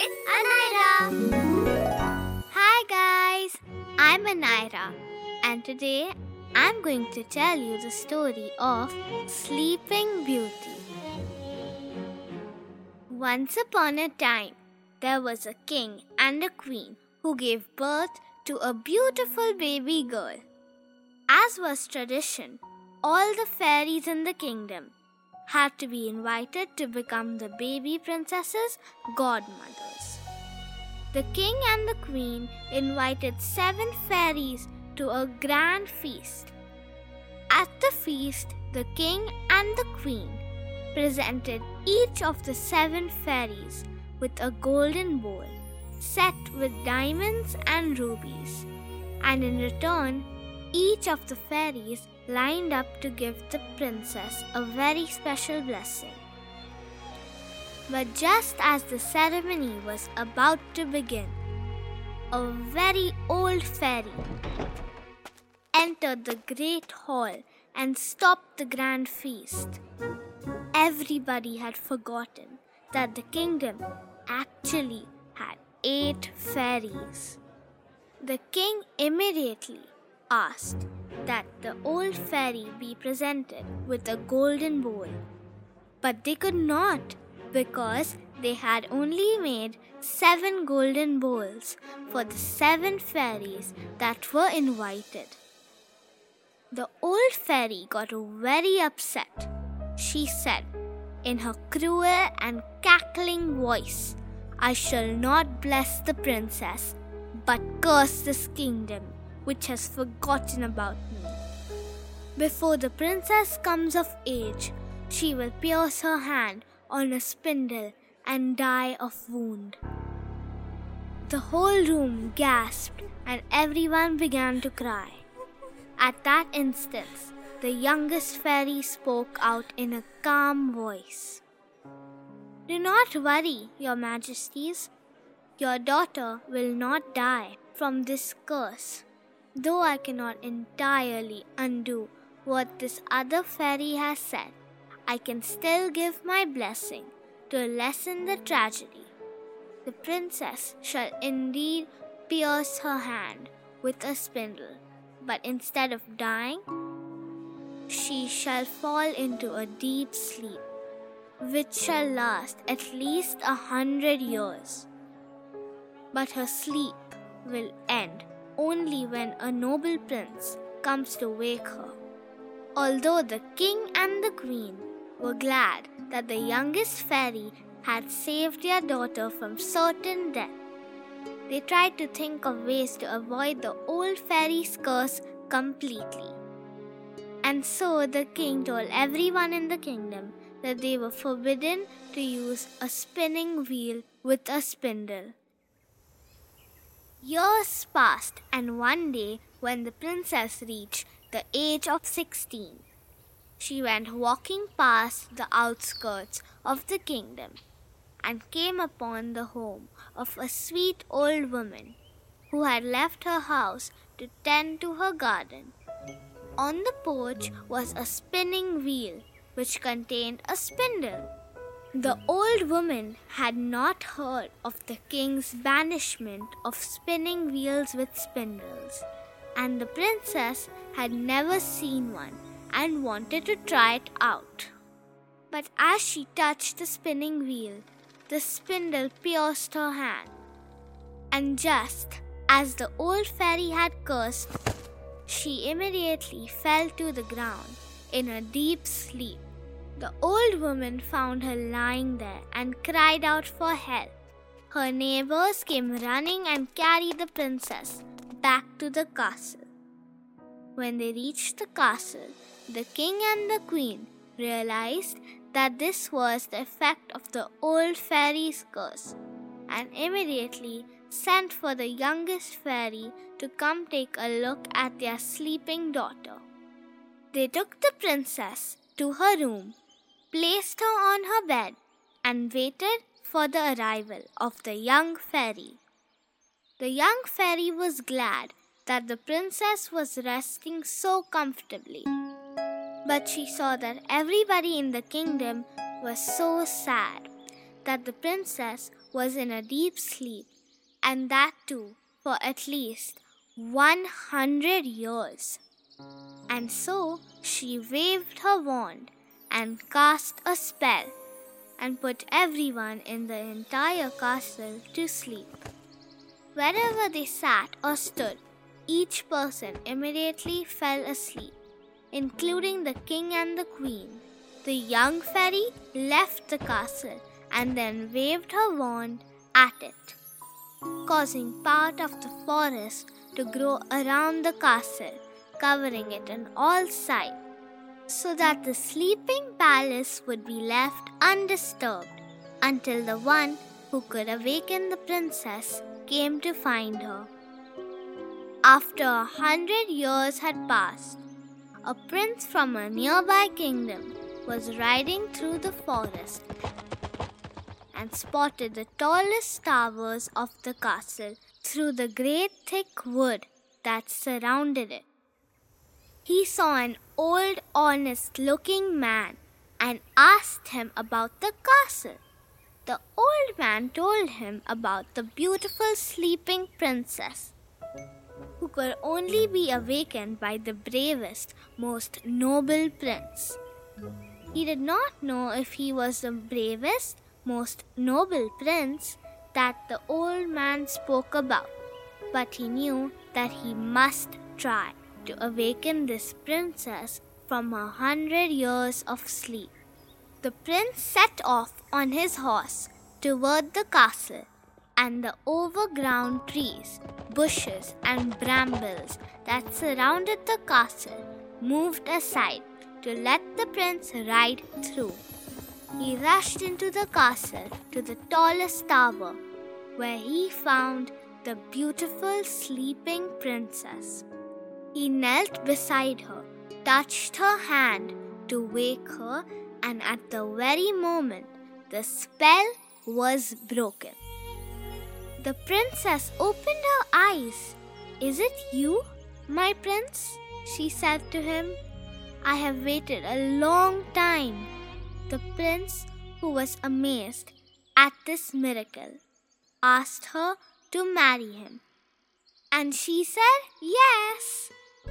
with Anaira. Hi guys, I'm Anaira and today I'm going to tell you the story of Sleeping Beauty. Once upon a time, there was a king and a queen who gave birth to a beautiful baby girl. As was tradition, all the fairies in the kingdom had to be invited to become the baby princess's godmothers. The king and the queen invited 7 fairies to a grand feast. At the feast, the king and the queen presented each of the 7 fairies with a golden bowl set with diamonds and rubies, and in return, each of the fairies lined up to give the princess a very special blessing. But just as the ceremony was about to begin, a very old fairy entered the great hall and stopped the grand feast. Everybody had forgotten that the kingdom actually had 8 fairies. The king immediately asked that the old fairy be presented with a golden bowl. But they could not, because they had only made 7 golden bowls for the 7 fairies that were invited. The old fairy got very upset. She said, in her cruel and cackling voice, "I shall not bless the princess, but curse this kingdom, which has forgotten about me. Before the princess comes of age, she will pierce her hand on a spindle and die of wound." The whole room gasped and everyone began to cry. At that instant, the youngest fairy spoke out in a calm voice. "Do not worry, your majesties. Your daughter will not die from this curse. Though I cannot entirely undo what this other fairy has said, I can still give my blessing to lessen the tragedy. The princess shall indeed pierce her hand with a spindle, but instead of dying, she shall fall into a deep sleep, which shall last at least 100 years. But her sleep will end only when a noble prince comes to wake her." Although the king and the queen were glad that the youngest fairy had saved their daughter from certain death, they tried to think of ways to avoid the old fairy's curse completely. And so the king told everyone in the kingdom that they were forbidden to use a spinning wheel with a spindle. Years passed, and one day when the princess reached the age of 16, she went walking past the outskirts of the kingdom and came upon the home of a sweet old woman who had left her house to tend to her garden. On the porch was a spinning wheel which contained a spindle. The old woman had not heard of the king's banishment of spinning wheels with spindles, and the princess had never seen one and wanted to try it out. But as she touched the spinning wheel, the spindle pierced her hand, and just as the old fairy had cursed, she immediately fell to the ground in a deep sleep. The old woman found her lying there and cried out for help. Her neighbors came running and carried the princess back to the castle. When they reached the castle, the king and the queen realized that this was the effect of the old fairy's curse, and immediately sent for the youngest fairy to come take a look at their sleeping daughter. They took the princess to her room, placed her on her bed, and waited for the arrival of the young fairy. The young fairy was glad that the princess was resting so comfortably, but she saw that everybody in the kingdom was so sad. that the princess was in a deep sleep, and that too for at least 100 years. And so she waved her wand and cast a spell and put everyone in the entire castle to sleep. Wherever they sat or stood, each person immediately fell asleep, including the king and the queen. The young fairy left the castle and then waved her wand at it, causing part of the forest to grow around the castle, covering it on all sides, so that the sleeping palace would be left undisturbed until the one who could awaken the princess came to find her. After 100 years had passed, a prince from a nearby kingdom was riding through the forest and spotted the tallest towers of the castle through the great thick wood that surrounded it. He saw an old, honest-looking man and asked him about the castle. The old man told him about the beautiful sleeping princess, who could only be awakened by the bravest, most noble prince. He did not know if he was the bravest, most noble prince that the old man spoke about, but he knew that he must try to awaken this princess from her 100 years of sleep. The prince set off on his horse toward the castle, and the overgrown trees, bushes, and brambles that surrounded the castle moved aside to let the prince ride through. He rushed into the castle to the tallest tower, where he found the beautiful sleeping princess. He knelt beside her, touched her hand to wake her, and at the very moment the spell was broken. The princess opened her eyes. "Is it you, my prince?" she said to him. "I have waited a long time." The prince, who was amazed at this miracle, asked her to marry him, and she said yes.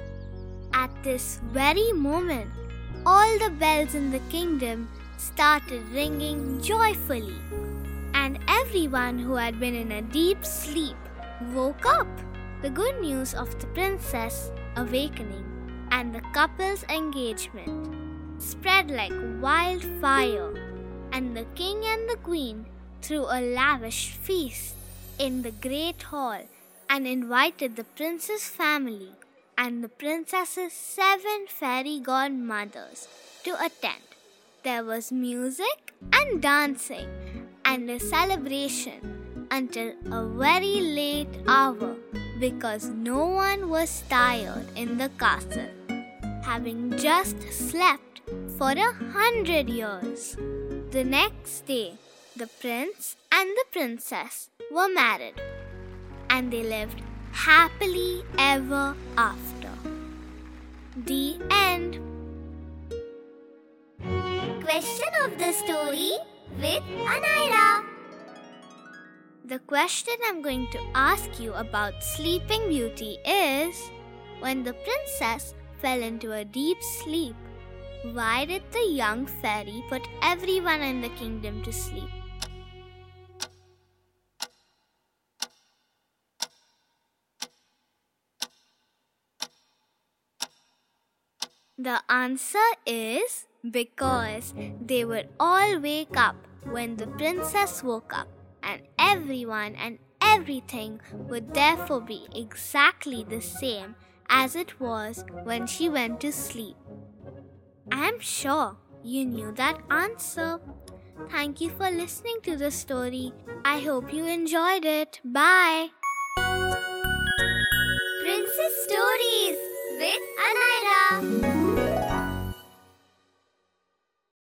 At this very moment, all the bells in the kingdom started ringing joyfully, and everyone who had been in a deep sleep woke up. The good news of the princess awakening and the couple's engagement spread like wildfire, and the king and the queen threw a lavish feast in the great hall and invited the prince's family and the princess's 7 fairy godmothers to attend. There was music and dancing and a celebration until a very late hour, because no one was tired in the castle, having just slept for 100 years. The next day, the prince and the princess were married, and they lived happily ever after. The end. Question of the story with Anaira. The question I'm going to ask you about Sleeping Beauty is, when the princess fell into a deep sleep, why did the young fairy put everyone in the kingdom to sleep? The answer is because they would all wake up when the princess woke up, and everyone and everything would therefore be exactly the same as it was when she went to sleep. I'm sure you knew that answer. Thank you for listening to the story. I hope you enjoyed it. Bye. Princess Stories with Anaira.